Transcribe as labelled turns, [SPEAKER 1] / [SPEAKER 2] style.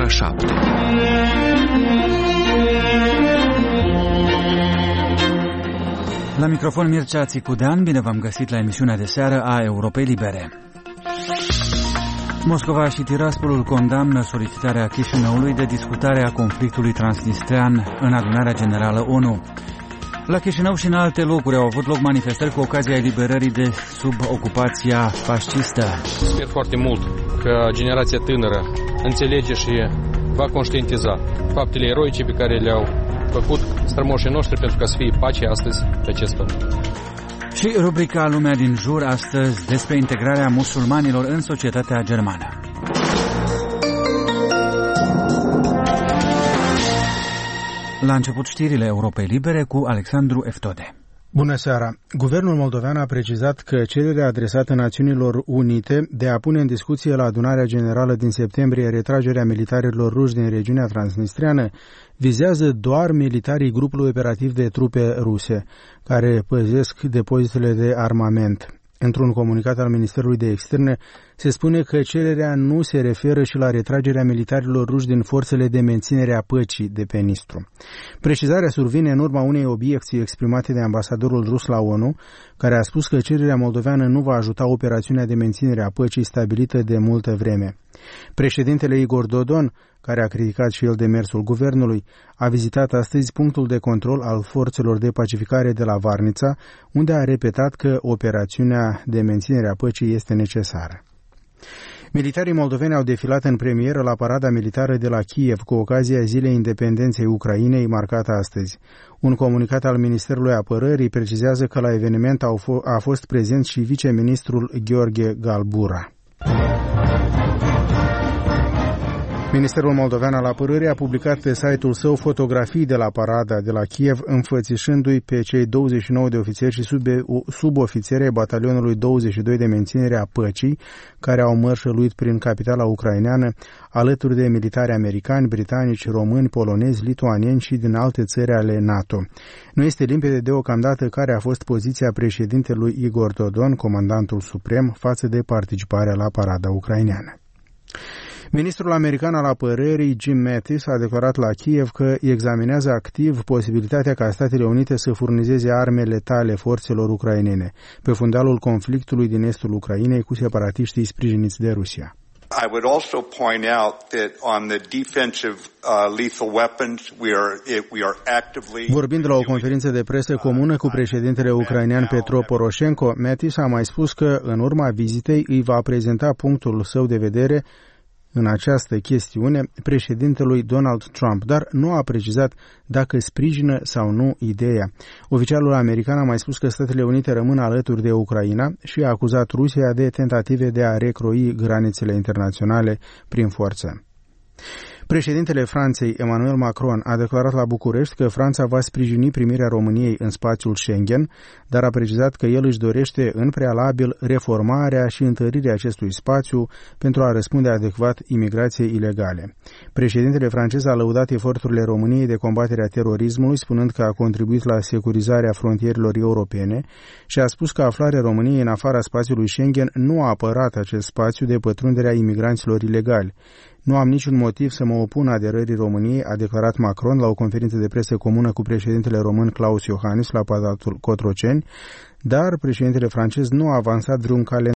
[SPEAKER 1] ora 7.
[SPEAKER 2] La microfon Mircea Țicudean, bine v-am găsit la emisiunea de seară a Europei Libere. Moscova și Tiraspolul condamnă solicitarea Chișinăului de discutare a conflictului transnistrean în adunarea generală ONU. La Chișinău și în alte locuri au avut loc manifestări cu ocazia eliberării de sub ocupația fascistă.
[SPEAKER 3] Sper foarte mult că generația tânără înțelege și va conștientiza faptele eroice pe care le-au făcut strămoșii noștri pentru ca să fie pace astăzi pe acest pământ.
[SPEAKER 2] Și rubrica Lumea din jur astăzi despre integrarea musulmanilor în societatea germană. La început știrile Europei Libere cu Alexandru Eftode.
[SPEAKER 4] Bună seara! Guvernul moldovean a precizat că cererea adresată Națiunilor Unite de a pune în discuție la adunarea generală din septembrie retragerea militarilor ruși din regiunea transnistreană vizează doar militarii grupului operativ de trupe ruse, care păzesc depozitele de armament. Într-un comunicat al Ministerului de Externe se spune că cererea nu se referă și la retragerea militarilor ruși din forțele de menținere a păcii de pe Nistru. Precizarea survine în urma unei obiecții exprimate de ambasadorul rus la ONU, care a spus că cererea moldoveană nu va ajuta operațiunea de menținere a păcii stabilită de multă vreme. Președintele Igor Dodon, care a criticat și el demersul guvernului, a vizitat astăzi punctul de control al forțelor de pacificare de la Varnița, unde a repetat că operațiunea de menținere a păcii este necesară. Militarii moldoveni au defilat în premieră la parada militară de la Kiev cu ocazia Zilei Independenței Ucrainei, marcată astăzi. Un comunicat al Ministerului Apărării precizează că la eveniment a fost prezent și viceministrul Gheorghe Galbura. Ministerul Moldovean al Apărării a publicat pe site-ul său fotografii de la parada de la Kiev, înfățișându-i pe cei 29 de ofițeri și subofițeri ai batalionului 22 de menținere a păcii, care au mărșăluit prin capitala ucraineană, alături de militari americani, britanici, români, polonezi, lituanieni și din alte țări ale NATO. Nu este limpede deocamdată care a fost poziția președintelui Igor Dodon, comandantul suprem, față de participarea la parada ucraineană. Ministrul american al apărării, Jim Mattis, a declarat la Kiev că examinează activ posibilitatea ca Statele Unite să furnizeze arme letale forțelor ucrainene, pe fundalul conflictului din estul Ucrainei cu separatiștii sprijiniți de Rusia.
[SPEAKER 5] I would also point out that on the defensive lethal weapons we are actively.
[SPEAKER 4] Vorbind la o conferință de presă comună cu președintele ucrainean Petro Poroșenko, Mattis a mai spus că în urma vizitei îi va prezenta punctul său de vedere în această chestiune președintelui Donald Trump, dar nu a precizat dacă sprijină sau nu ideea. Oficialul american a mai spus că Statele Unite rămân alături de Ucraina și a acuzat Rusia de tentative de a recroi granițele internaționale prin forță. Președintele Franței, Emmanuel Macron, a declarat la București că Franța va sprijini primirea României în spațiul Schengen, dar a precizat că el își dorește în prealabil reformarea și întărirea acestui spațiu pentru a răspunde adecvat imigrației ilegale. Președintele francez a lăudat eforturile României de combatere a terorismului, spunând că a contribuit la securizarea frontierelor europene și a spus că aflarea României în afara spațiului Schengen nu a apărat acest spațiu de pătrunderea imigranților ilegali. Nu am niciun motiv să mă opun aderării României, a declarat Macron la o conferință de presă comună cu președintele român Klaus Iohannis la Palatul Cotroceni, dar președintele francez nu a avansat vreun calendar